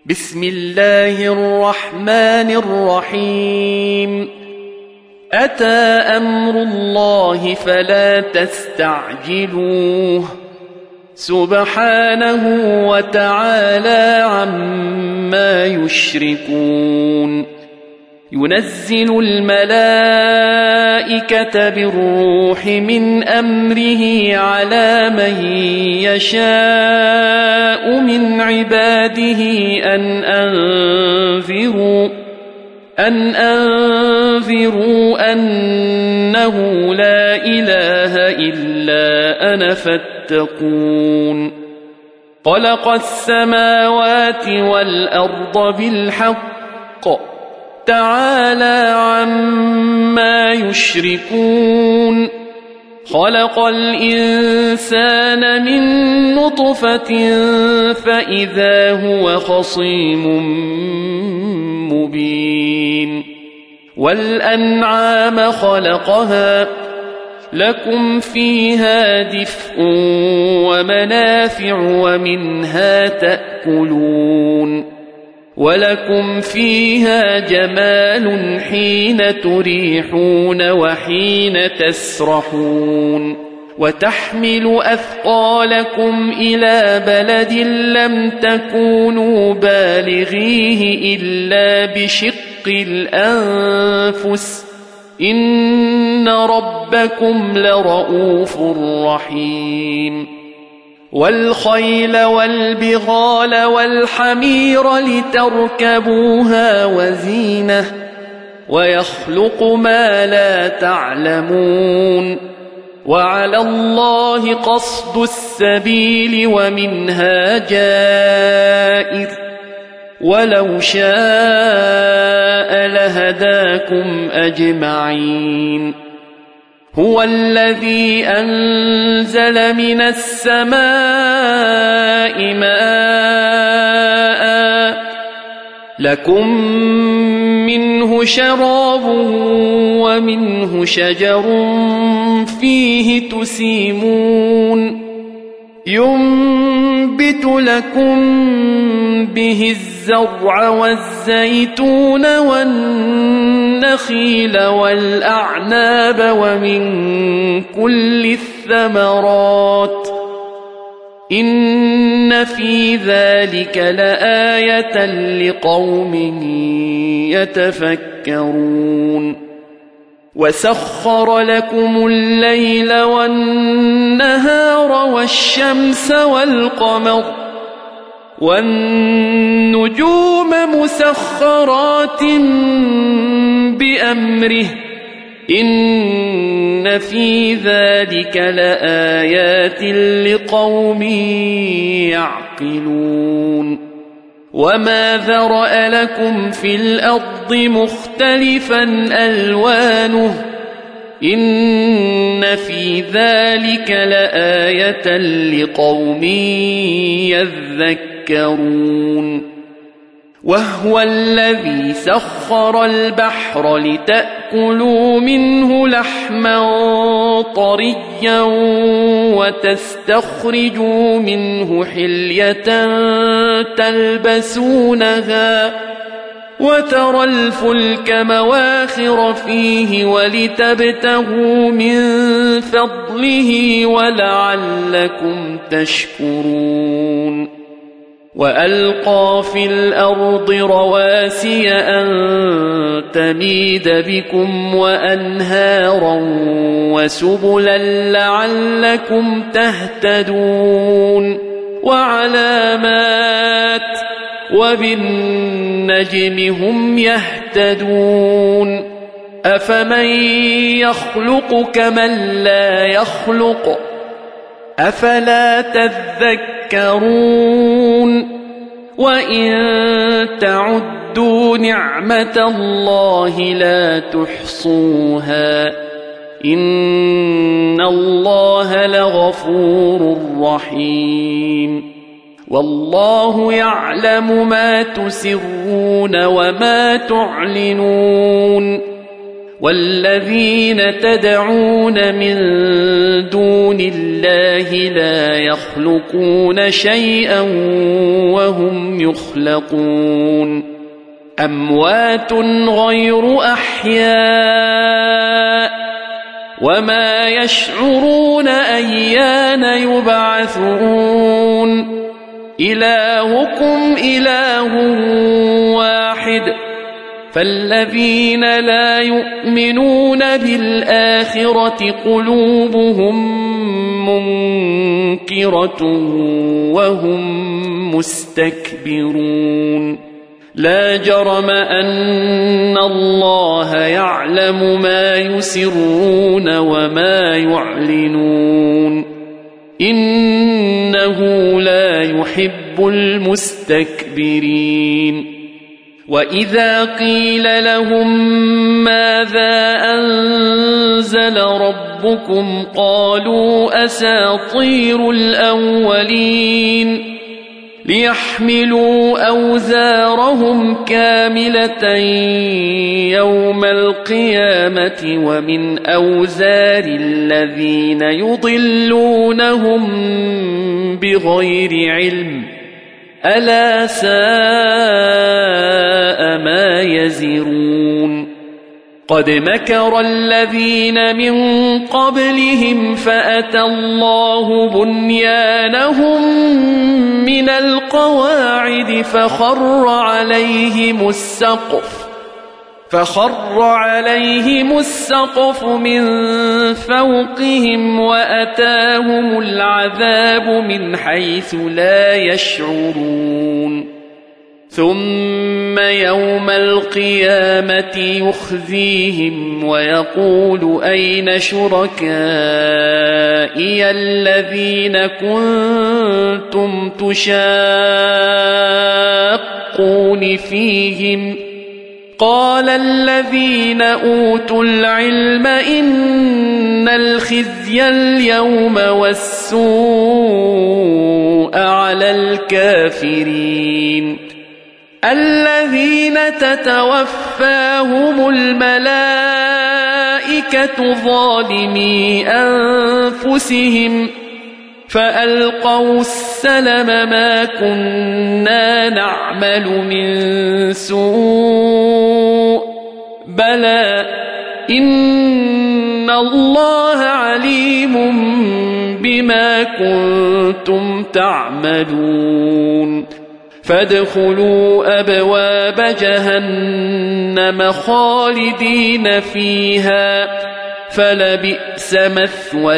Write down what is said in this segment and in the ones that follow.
بسم الله الرحمن الرحيم أتى أمر الله فلا تستعجلوه سبحانه وتعالى عما يشركون ينزل الملائكة بالروح من أمره على من يشاء من عباده أن أنذروا أنه لا إله إلا أنا فاتقون خلق السماوات والأرض بالحق تعالى عما يشركون خلق الإنسان من نطفة فإذا هو خصيم مبين والأنعام خلقها لكم فيها دفء ومنافع ومنها تأكلون ولكم فيها جمال حين تريحون وحين تسرحون وتحمل أثقالكم إلى بلد لم تكونوا بالغيه إلا بشق الأنفس إن ربكم لرؤوف رحيم والخيل والبغال والحمير لتركبوها وزينة ويخلق ما لا تعلمون وعلى الله قصد السبيل ومنها جائر ولو شاء لهداكم أجمعين هو الذي أنزل من السماء ماء لكم منه شراب ومنه شجر فيه تسيمون ينبت لكم به الزرع والزيتون والنخيل والأعناب ومن كل الثمرات إن في ذلك لآية لقوم يتفكرون وسخر لكم الليل والنهار والشمس والقمر والنجوم مسخرات بأمره إن في ذلك لآيات لقوم يعقلون وما ذرأ لكم في الأرض مختلفا ألوانه إن في ذلك لآية لقوم يذكرون وهو الذي سخر البحر لتأكلوا منه لحما طريا وتستخرجوا منه حلية تلبسونها وترى الفلك مواخر فيه ولتبتغوا من فضله ولعلكم تشكرون وألقى في الأرض رواسي أن تميد بكم وأنهارا وسبلا لعلكم تهتدون وعلامات وبالنجم هم يهتدون أفمن يخلق كمن لا يخلق أفلا تذكرون وإن تعدوا نعمة الله لا تحصوها إن الله لغفور رحيم والله يعلم ما تسرون وما تعلنون والذين تدعون من دون الله لا يخلقون شيئا وهم يخلقون أموات غير أحياء وما يشعرون أيان يبعثون إلهكم إله واحد فالذين لا يؤمنون بالآخرة قلوبهم منكرة وهم مستكبرون لا جرم أن الله يعلم ما يسرون وما يعلنون إنه لا يحب المستكبرين وإذا قيل لهم ماذا أنزل ربكم قالوا أساطير الأولين ليحملوا أوزارهم كاملة يوم القيامة ومن أوزار الذين يضلونهم بغير علم ألا ساء ما يزرون قد مكر الذين من قبلهم فأتى الله بنيانهم من القواعد فخر عليهم السقف من فوقهم وأتاهم العذاب من حيث لا يشعرون ثم يوم القيامة يخزيهم ويقول أين شركائي الذين كنتم تشاقون فيهم قال الذين أوتوا العلم إن الخزي اليوم والسوء على الكافرين الذين تتوفاهم الملائكة ظالمي أنفسهم فألقوا السلم ما كنا نعمل من سوء بلى إن الله عليم بما كنتم تعملون فادخلوا أبواب جهنم خالدين فيها فلبئس مثوى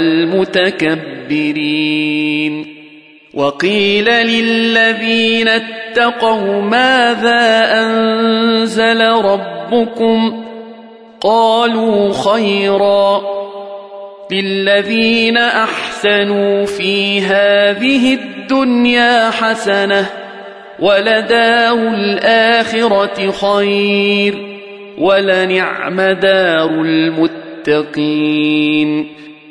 المتكبرين وقيل للذين اتقوا ماذا أنزل ربكم قالوا خيرا للذين أحسنوا في هذه الدنيا حسنة ولدار الآخرة خير ولنعم دار المتقين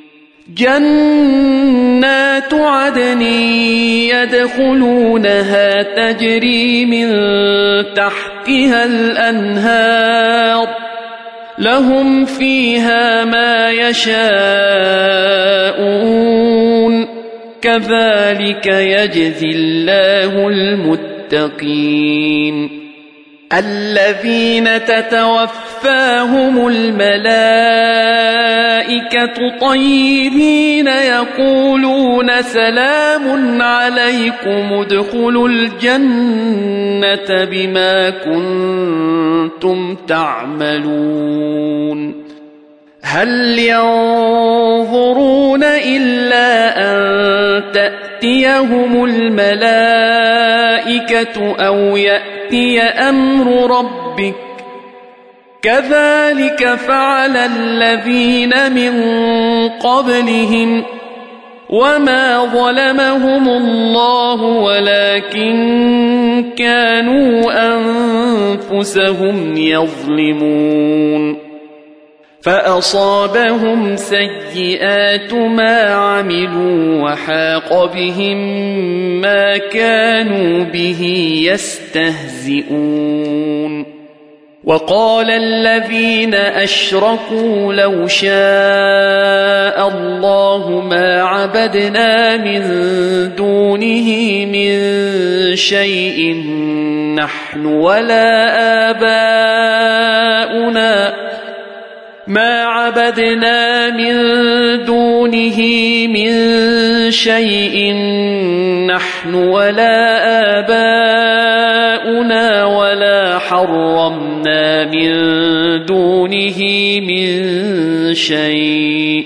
جنات عدن يدخلونها تجري من تحتها الأنهار لهم فيها ما يشاءون كذلك يجزي الله المتقين الذين تتوفاهم الملائكة طيبين يقولون سلام عليكم ادخلوا الجنة بما كنتم تعملون هل ينظرون إلا أن تأتيهم الملائكة أو يأتي أمر ربك كذلك فعل الذين من قبلهم وما ظلمهم الله ولكن كانوا أنفسهم يظلمون فأصابهم سيئات ما عملوا وحاق بهم ما كانوا به يستهزئون وقال الذين أشركوا لو شاء الله ما عبدنا من دونه من شيء نحن ولا آباؤنا ما عبدنا من دونه من شيء نحن ولا آباؤنا ولا حرمنا من دونه من شيء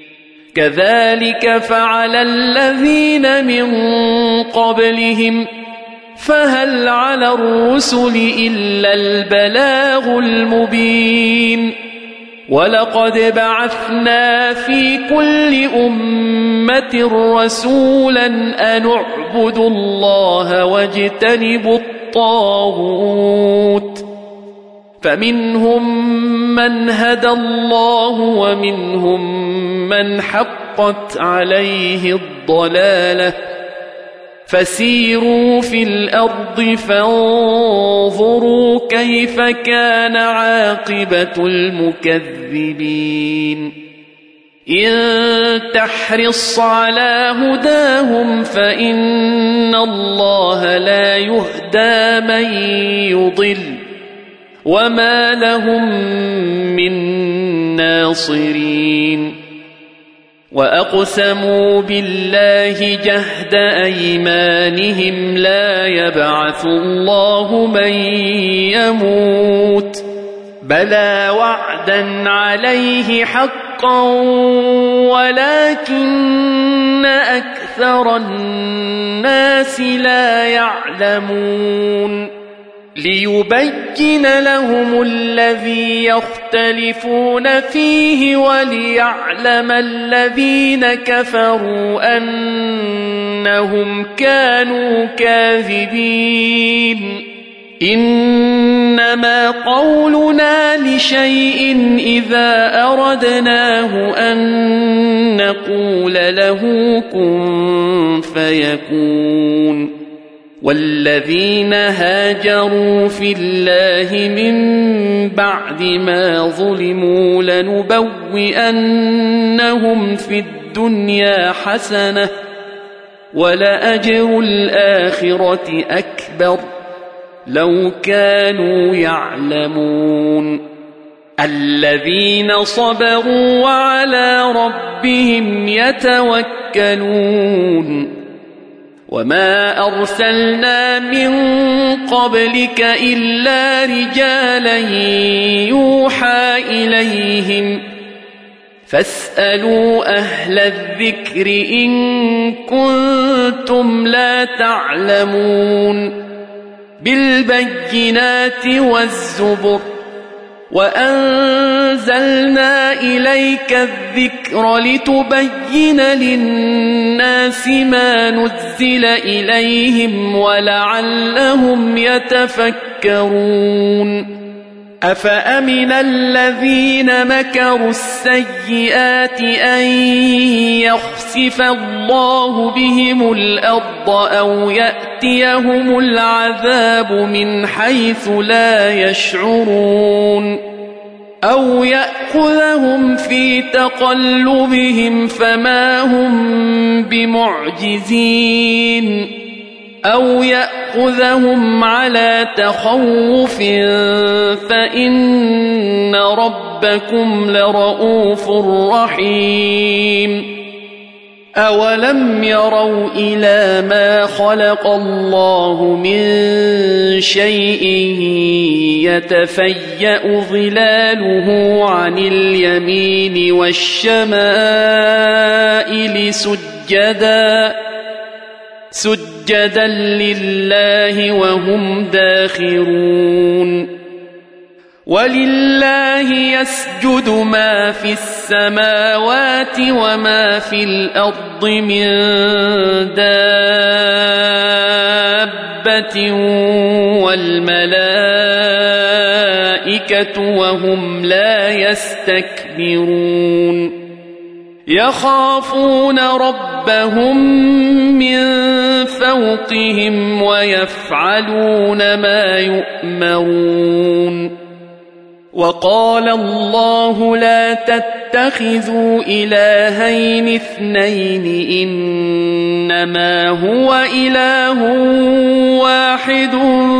كذلك فعل الذين من قبلهم فهل على الرسل إلا البلاغ المبين ولقد بعثنا في كل أمة رسولا أن اعبدوا الله واجتنبوا الطاغوت فمنهم من هدى الله ومنهم من حقت عليه الضلالة فسيروا في الأرض فانظروا كيف كان عاقبة المكذبين إن تحرص على هداهم فإن الله لا يهدى من يضل وما لهم من ناصرين وأقسموا بالله جهد أيمانهم لا يبعث الله من يموت بلى وعدا عليه حقا ولكن أكثر الناس لا يعلمون ليبين لهم الذي يختلفون فيه وليعلم الذين كفروا أنهم كانوا كاذبين إنما قولنا لشيء إذا أردناه أن نقول له كن فيكون والذين هاجروا في الله من بعد ما ظلموا لنبوئنهم في الدنيا حسنة ولأجر الآخرة أكبر لو كانوا يعلمون الذين صبروا وعلى ربهم يتوكلون وما أرسلنا من قبلك إلا رجالا يوحى إليهم فاسألوا أهل الذكر إن كنتم لا تعلمون بالبينات والزبر وأنزلنا إليك الذكر لتبين للناس ما نزل إليهم ولعلهم يتفكرون أفأمن الذين مكروا السيئات أن يخسف الله بهم الأرض أو يأتيهم العذاب من حيث لا يشعرون أو يأخذهم في تقلبهم فما هم بمعجزين أو يأخذهم على تخوف فإن ربكم لرؤوف رحيم أولم يروا إلى ما خلق الله من شيء يتفيأ ظلاله عن اليمين والشمائل سجدا لله وهم داخرون ولله يسجد ما في السماوات وما في الأرض من دابة والملائكة وهم لا يستكبرون يخافون ربهم من فوقهم ويفعلون ما يؤمرون وقال الله لا تتخذوا إلهين اثنين إنما هو إله واحد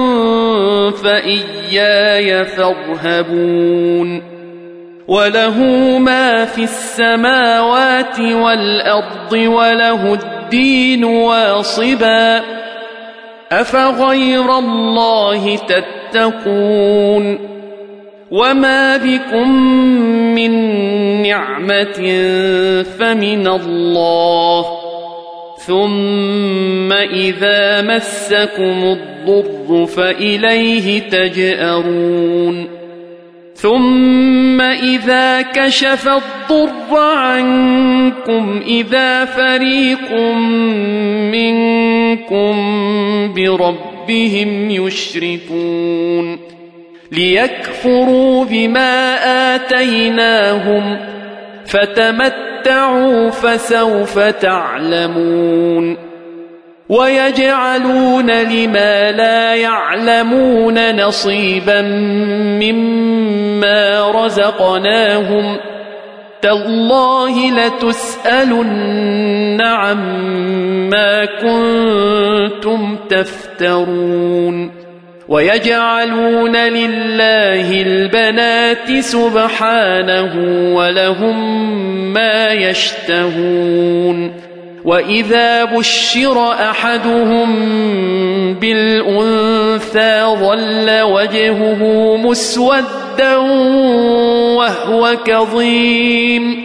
فإياي فارهبون وله ما في السماوات والأرض وله الدين واصبا أفغير الله تتقون وما بكم من نعمة فمن الله ثم إذا مسكم الضر فإليه تجأرون ثم إذا كشف الضر عنكم إذا فريق منكم بربهم يشركون ليكفروا بما آتيناهم فتمتعوا فسوف تعلمون ويجعلون لما لا يعلمون نصيبا مما رزقناهم تالله لتسألن عما كنتم تفترون ويجعلون لله البنات سبحانه ولهم ما يشتهون وإذا بشر أحدهم بالأنثى ظل وجهه مسودا وهو كظيم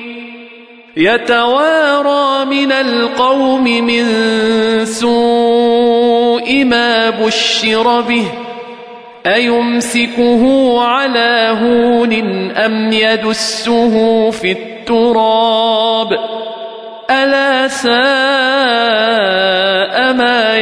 يتوارى من القوم من سوء ما بشر به أيمسكه على هون أم يدسه في التراب ألا ساء ما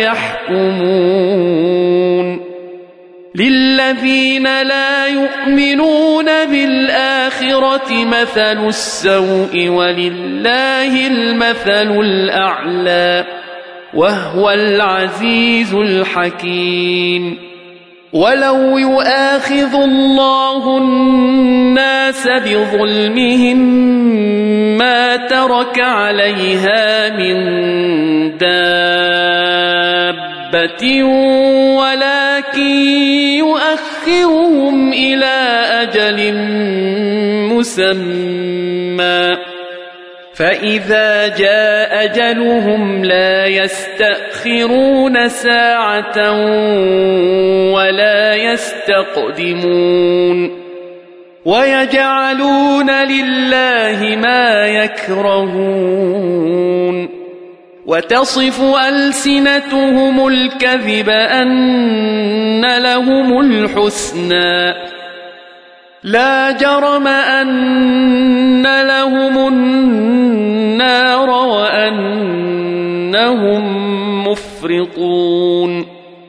يحكمون للذين لا يؤمنون بالآخرة مثل السوء ولله المثل الأعلى وهو العزيز الحكيم ولو يؤاخذ الله الناس بظلمهم ما ترك عليها من دابة ولكن يؤخرهم إلى أجل مسمى فإذا جاء أجلهم لا يستأخرون ساعة ولا يستقدمون ويجعلون لله ما يكرهون وتصف ألسنتهم الكذب أن لهم الحسنى لا جرم أن لهم النار وأنهم مفرطون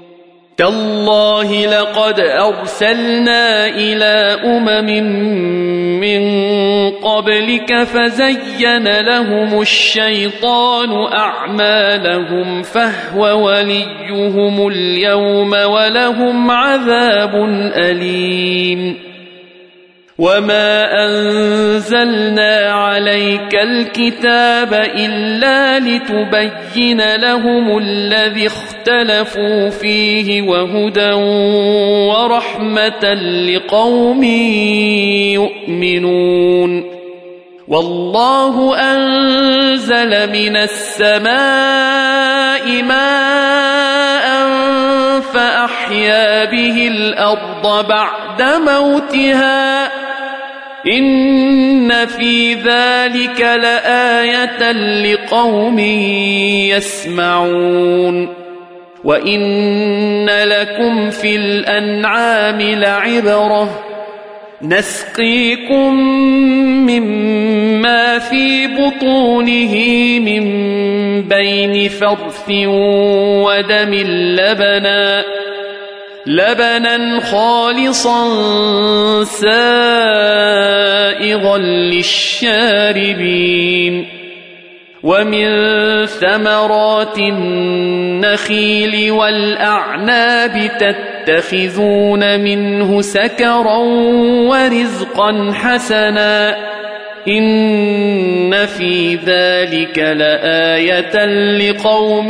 تالله لقد أرسلنا إلى من قبلك فزين لهم الشيطان أعمالهم فهو وليهم اليوم ولهم عذاب أليم وما أنزلنا عليك الكتاب إلا لتبين لهم الذي اختلفوا فيه وهدى ورحمة لقوم يؤمنون والله أنزل من السماء ماء فأحيا به الأرض بعد موتها إن في ذلك لآية لقوم يسمعون وإن لكم في الأنعام لعبرة نسقيكم مما في بطونه من بين فرث ودم لبنا خالصا سائغا للشاربين ومن ثمرات النخيل والأعناب تتخذون منه سكرا ورزقا حسنا إن في ذلك لآية لقوم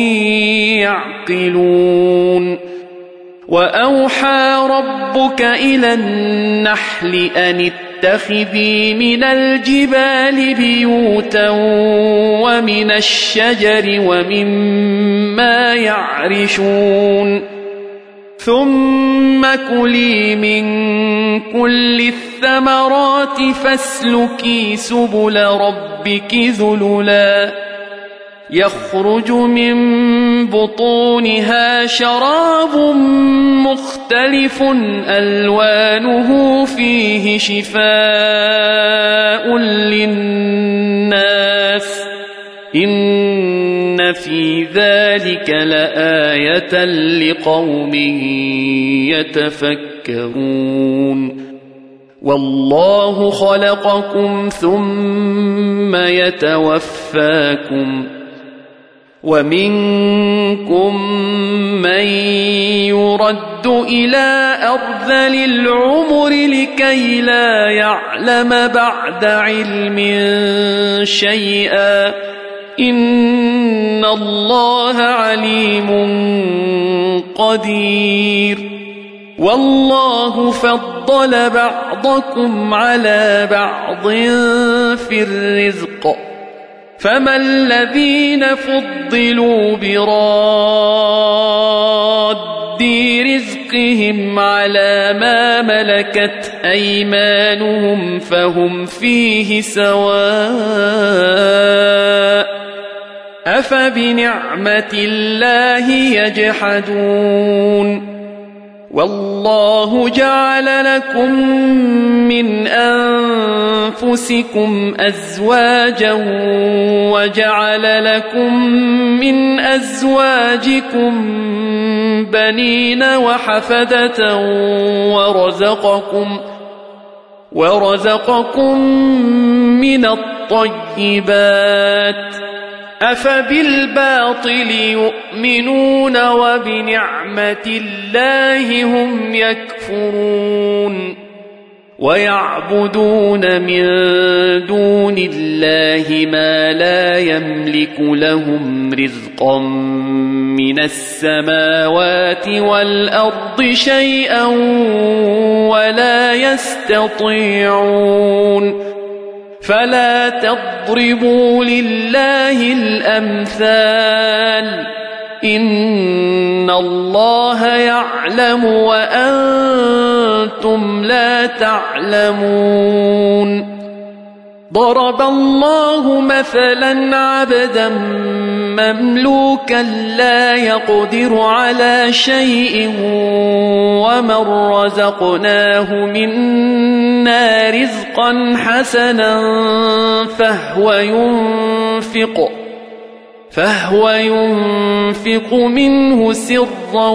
يعقلون وأوحى ربك إلى النحل أن اتخذي من الجبال بيوتا ومن الشجر ومما يعرشون ثم كلي من كل الثمرات فاسلكي سبل ربك ذللا يخرج من بطونها شراب مختلف ألوانه فيه شفاء للناس إن في ذلك لآية لقوم يتفكرون والله خلقكم ثم يتوفاكم ومنكم من يرد إلى أرذل العمر لكي لا يعلم بعد علم شيئا إن الله عليم قدير والله فضل بعضكم على بعض في الرزق فما الذين فضلوا براد رزقهم على ما ملكت أيمانهم فهم فيه سواء أفبنعمة الله يجحدون والله جعل لكم من أنفسكم أزواجا وجعل لكم من أزواجكم بنين وحفدة ورزقكم من الطيبات أفبالباطل يؤمنون وبنعمة الله هم يكفرون ويعبدون من دون الله ما لا يملك لهم رزقا من السماوات والأرض شيئا ولا يستطيعون فلا تضربوا لله الأمثال إن الله يعلم وأنتم لا تعلمون ضرب الله مثلا عبدا مملوكا لا يقدر على شيء ومن رزقناه منا رزقا حسنا فهو ينفق منه سرا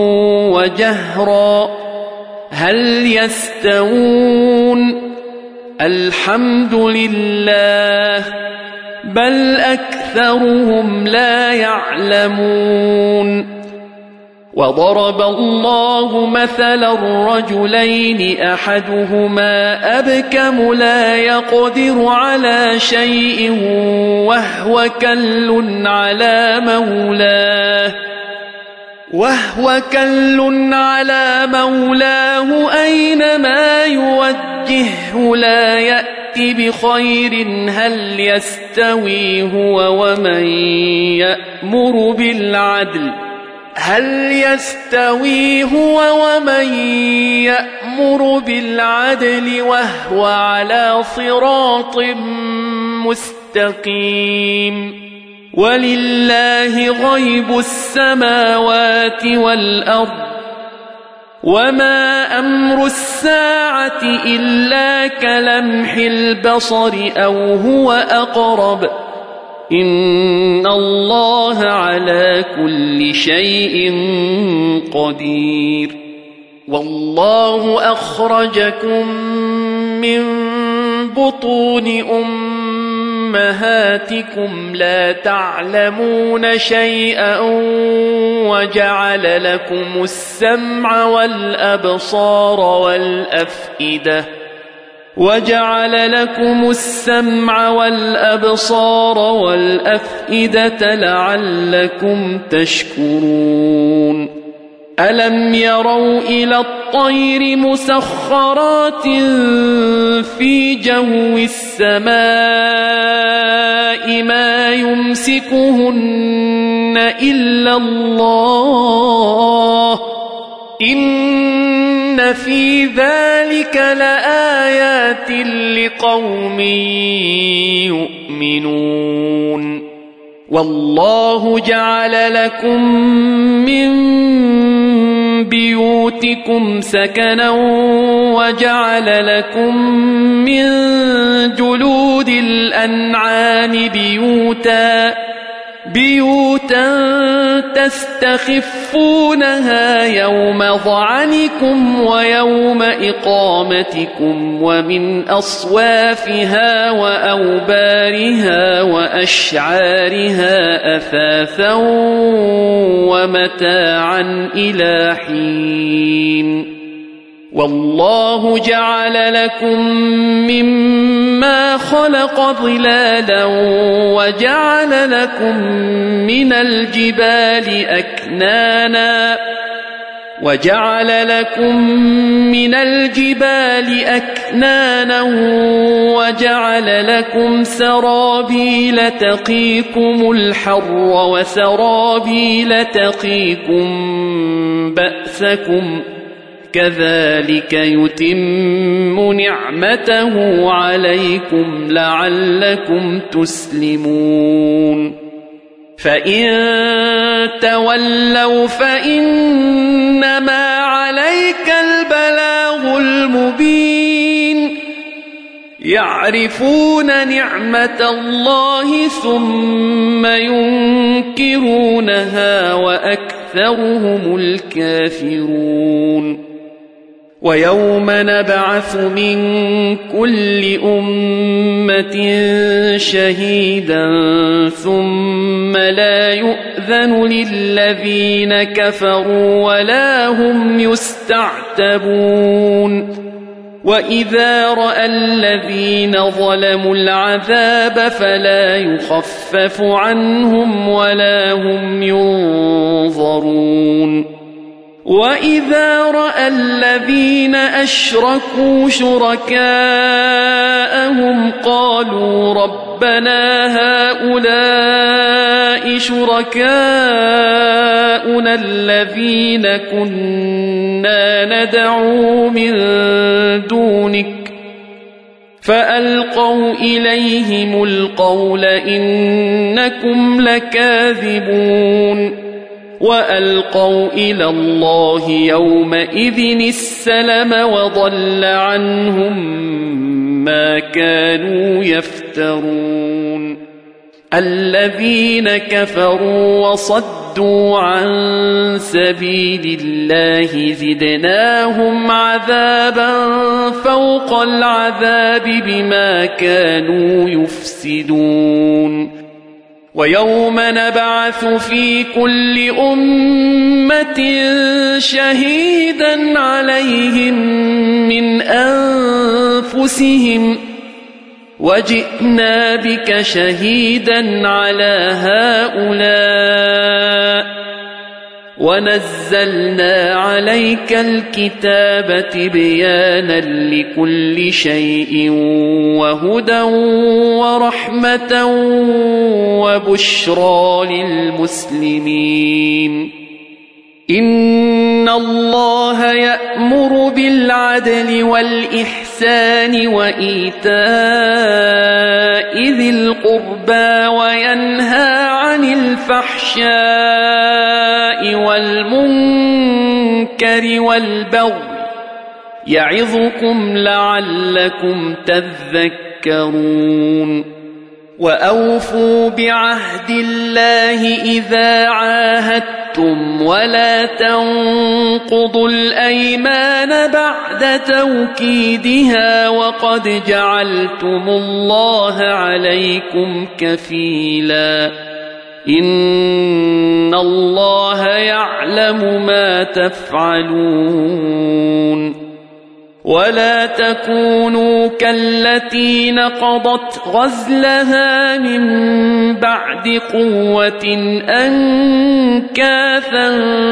وجهرا هل يستوون الحمد لله بل أكثرهم لا يعلمون وضرب الله مثلا رجلين أحدهما أبكم لا يقدر على شيء وهو كل على مولاه أينما يوجهه لا يأتي بخير هل يستوي هو ومن يأمر بالعدل وهو على صراط مستقيم ولله غيب السماوات والأرض وما أمر الساعة إلا كلمح البصر أو هو أقرب إن الله على كل شيء قدير والله أخرجكم من بطون أمهاتكم لا تعلمون شيئا وجعل لكم السمع والأبصار والأفئدة لعلكم تشكرون ألم يروا إلى الطير مسخرات في جو السماء ما يمسكهن إلا الله إن في ذلك لآيات لقوم يؤمنون والله جعل لكم من بيوتكم سكنا وجعل لكم من جلود الأنعام بيوتا تستخفونها يوم ظعنكم ويوم إقامتكم ومن أصوافها وأوبارها وأشعارها أثاثا ومتاعا إلى حين والله جعل لكم مما خلق ظلالا وجعل لكم من الجبال أكنانا وجعل لكم سرابيل تقيكم الحر وسرابيل تقيكم بأسكم كذلك يتم نعمته عليكم لعلكم تسلمون فإن تولوا فإنما عليك البلاغ المبين يعرفون نعمة الله ثم ينكرونها وأكثرهم الكافرون ويوم نبعث من كل أمة شهيدا ثم لا يؤذن للذين كفروا ولا هم يستعتبون وإذا رأى الذين ظلموا العذاب فلا يخفف عنهم ولا هم ينظرون وإذا رأى الذين أشركوا شركاءهم قالوا ربنا هؤلاء شركاؤنا الذين كنا ندعو من دونك فألقوا إليهم القول إنكم لكاذبون وألقوا إلى الله يومئذ السلم وضل عنهم ما كانوا يفترون الذين كفروا وصدوا عن سبيل الله زدناهم عذابا فوق العذاب بما كانوا يفسدون ويوم نبعث في كل أمة شهيدا عليهم من أنفسهم وجئنا بك شهيدا على هؤلاء ونزلنا عليك الكتاب تبيانا لكل شيء وهدى ورحمة وبشرى للمسلمين إن الله يأمر بالعدل والإحسان وإيتاء ذي القربى وينهى عن الفحشاء والمنكر والبغي يعظكم لعلكم تذكرون وأوفوا بعهد الله إذا عاهدتم حلفتم ولا تنقضوا الأيمان بعد توكيدها وقد جعلتم الله عليكم كفيلا إن الله يعلم ما تفعلون ولا تكونوا كالتي نقضت غزلها من بعد قوة أنكاثا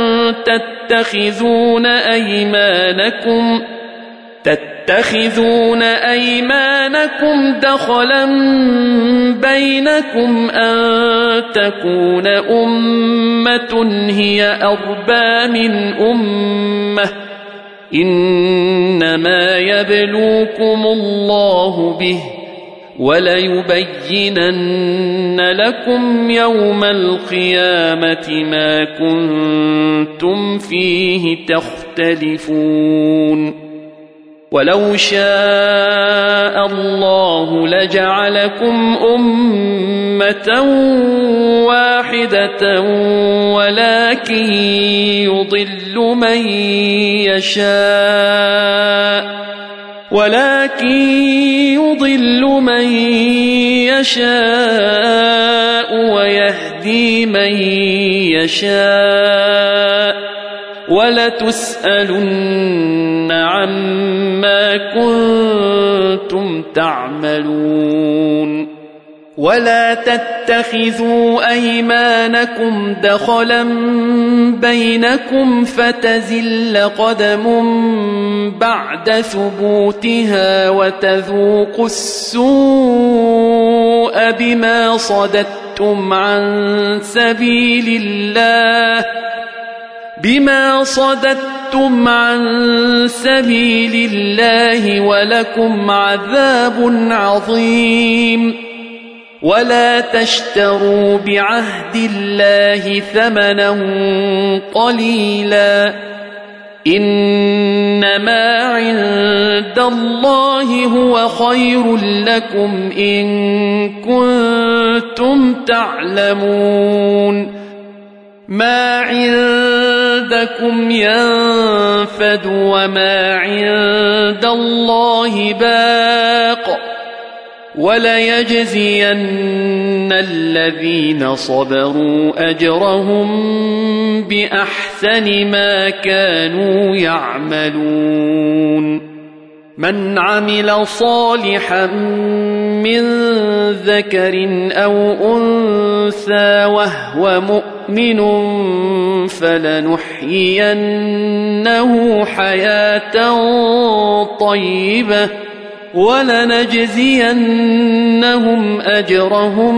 تتخذون أيمانكم دخلا بينكم أن تكون أمة هي أربى من أمة إنما يبلوكم الله به وليبينن لكم يوم القيامة ما كنتم فيه تختلفون ولو شاء الله لجعلكم أمة واحدة ولكن يضل من يشاء ويهدي من يشاء ولتسألن عما كنتم تعملون ولا تتخذوا أيمانكم دخلا بينكم فتزل قدم بعد ثبوتها وتذوقوا السوء بما صددتم عن سبيل الله ولكم عذاب عظيم ولا تشتروا بعهد الله ثمنا قليلا إنما عند الله هو خير لكم إن كنتم تعلمون ما عندكم ينفد وما عند الله باق وليجزين الذين صبروا أجرهم بأحسن ما كانوا يعملون من عمل صالحا من ذكر أو أنثى وهو مؤمن فلنحيينه حياة طيبة ولنجزينهم أجرهم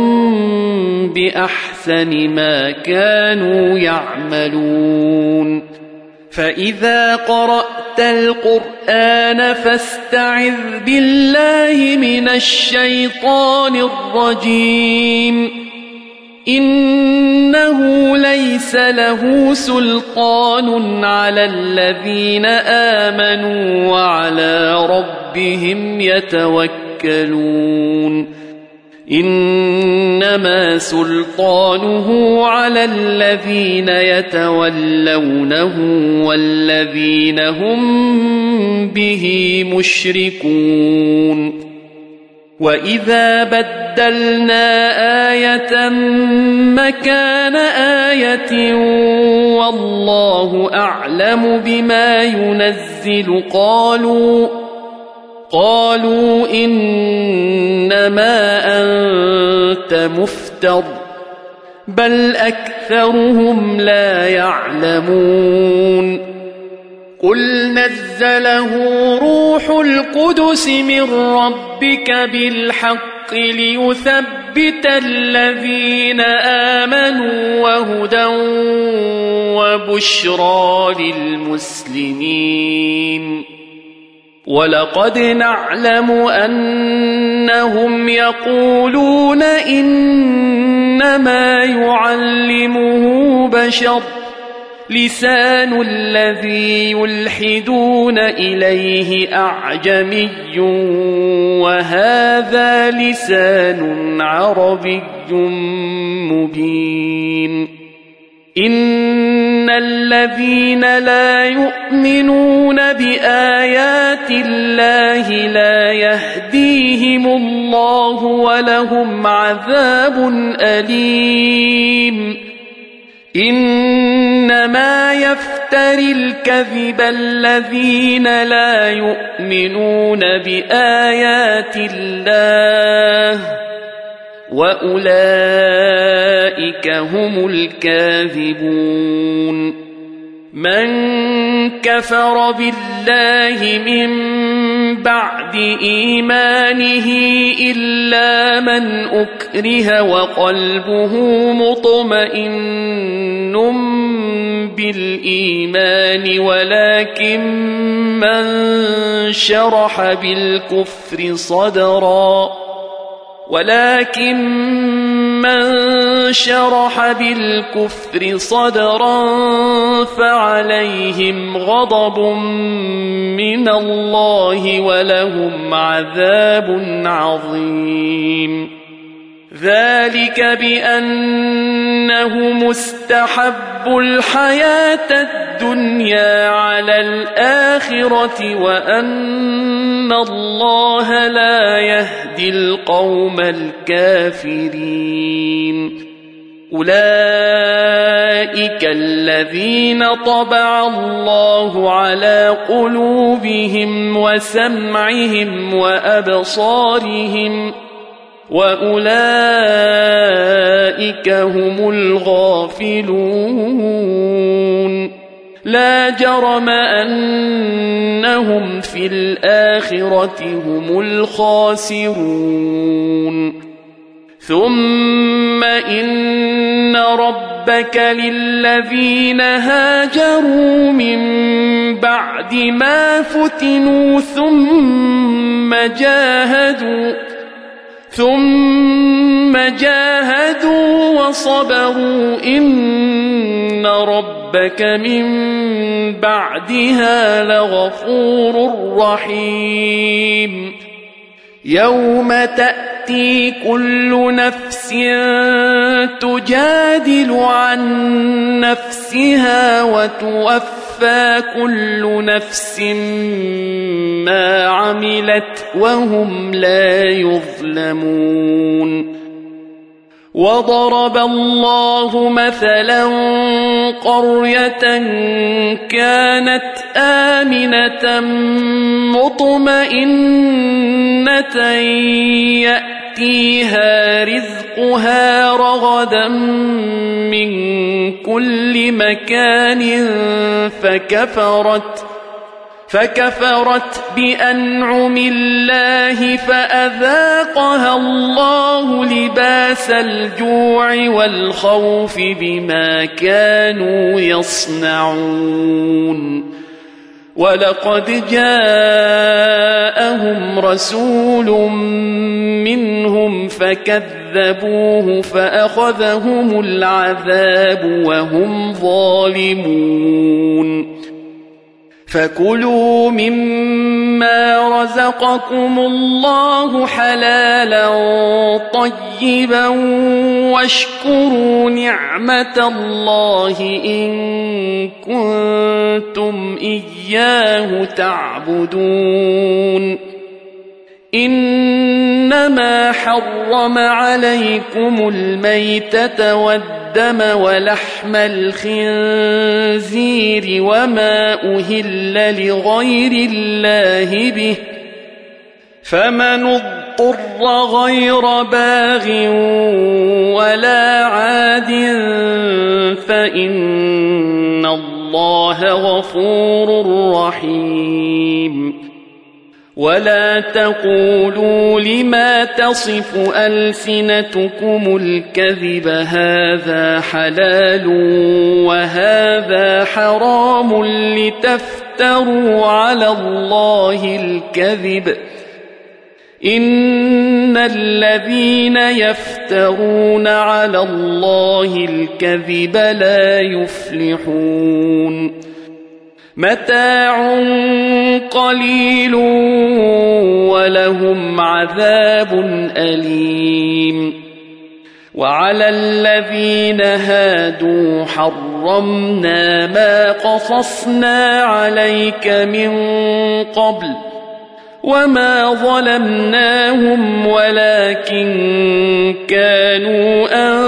بأحسن ما كانوا يعملون فإذا قرأت القرآن فاستعذ بالله من الشيطان الرجيم إنه ليس له سلطان على الذين آمنوا وعلى ربهم يتوكلون إنما سلطانه على الذين يتولونه والذين هم به مشركون وإذا بدلنا آية مكان آية والله أعلم بما ينزل قالوا إنما أنت مفتر بل أكثرهم لا يعلمون قل نزله روح القدس من ربك بالحق ليثبت الذين آمنوا وهدى وبشرى للمسلمين ولقد نعلم أنهم يقولون إنما يعلمه بشر لسان الذي يلحدون إليه أعجمي وهذا لسان عربي مبين إن الذين لا يؤمنون بآيات الله لا يهديهم الله ولهم عذاب أليم إنما يفتري الكذب الذين لا يؤمنون بآيات الله وأولئك هم الكاذبون من كفر بالله من بعد إيمانه إلا من أكره وقلبه مطمئن بالإيمان ولكن من شرح بالكفر صدرا فعليهم غضب من الله ولهم عذاب عظيم ذلك بأنه مستحب الحياة الدنيا على الآخرة وأن الله لا يهدي القوم الكافرين أولئك الذين طبع الله على قلوبهم وسمعهم وأبصارهم وأولئك هم الغافلون لا جرم أنهم في الآخرة هم الخاسرون ثم إن ربك للذين هاجروا من بعد ما فتنوا ثم جاهدوا وصبروا إن ربك من بعدها لغفور رحيم يوم تأتي كل نفس تجادل عن نفسها وتوفى كل نفس ما عملت وهم لا يظلمون وضرب الله مثلا قرية كانت آمنة مطمئنة يأتيها رزقها رغدا من كل مكان فكفرت بأنعم الله فأذاقها الله لباس الجوع والخوف بما كانوا يصنعون ولقد جاءهم رسول منهم فكذبوه فأخذهم العذاب وهم ظالمون فكلوا مما رزقكم الله حلالا طيبا واشكروا نعمة الله إن كنتم إياه تعبدون إنما حرم عليكم الميتة والدم ولحم الخنزير وما أهل لغير الله به فمن اضطر غير باغ ولا عاد فإن الله غفور رحيم ولا تقولوا لما تصف ألسنتكم الكذب هذا حلال وهذا حرام لتفتروا على الله الكذب إن الذين يفترون على الله الكذب لا يفلحون متاع قليل ولهم عذاب أليم وعلى الذين هادوا حرمنا ما قصصنا عليك من قبل وما ظلمناهم ولكن كانوا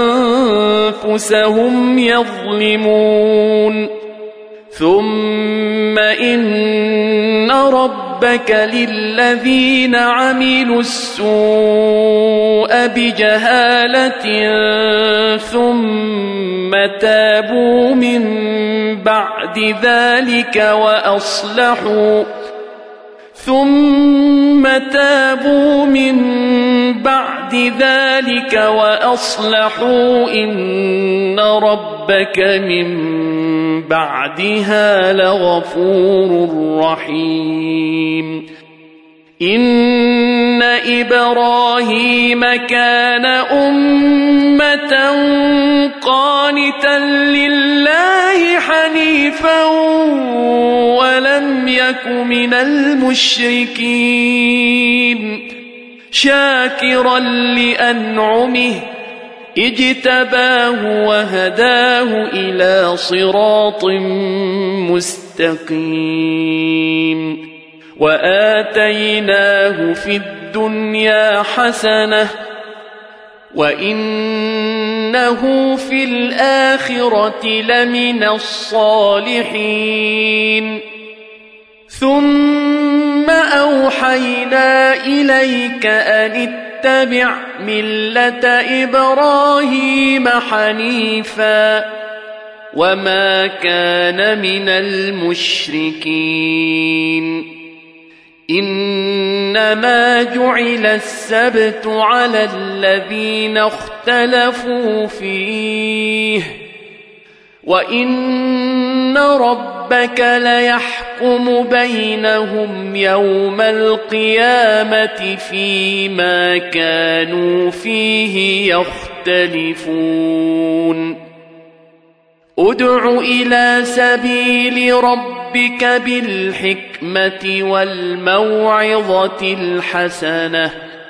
أنفسهم يظلمون ثم إن ربك للذين عملوا السوء بجهالة ثم تابوا من بعد ذلك وأصلحوا إن ربك من بعدها لغفور رحيم إن إبراهيم كان أمة قانتا لله حنيفا ولم يك من المشركين شاكرا لأنعمه اجتباه وهداه إلى صراط مستقيم وآتيناه في الدنيا حسنة وإنه في الآخرة لمن الصالحين ثم أوحينا إليك أن اتبع ملة إبراهيم حنيفا وما كان من المشركين إنما جعل السبت على الذين اختلفوا فيه وإن ربك ليحكم بينهم يوم القيامة فيما كانوا فيه يختلفون ادع إلى سبيل ربك بالحكمة والموعظة الحسنة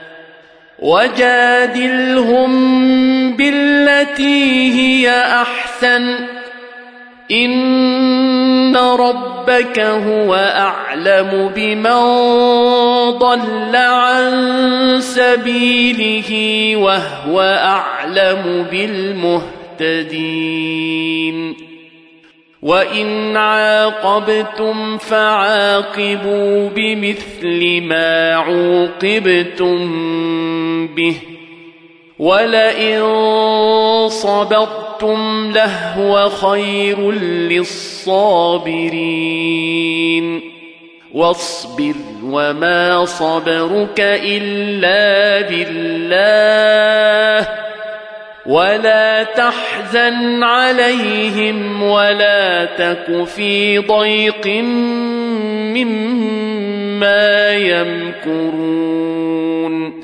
وجادلهم بالتي هي أحسن إن ربك هو أعلم بمن ضل عن سبيله وهو أعلم بالمهتدين وإن عاقبتم فعاقبوا بمثل ما عوقبتم به ولئن صبرتم لهو خير للصابرين واصبر وما صبرك إلا بالله ولا تحزن عليهم ولا تك في ضيق مما يمكرون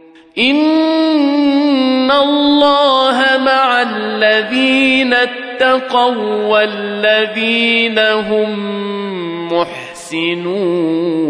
إن الله مع الذين اتقوا والذين هم محسنون